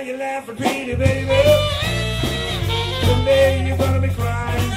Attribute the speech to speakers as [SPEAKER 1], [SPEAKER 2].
[SPEAKER 1] you laughing, pretty baby. Someday you're gonna be crying.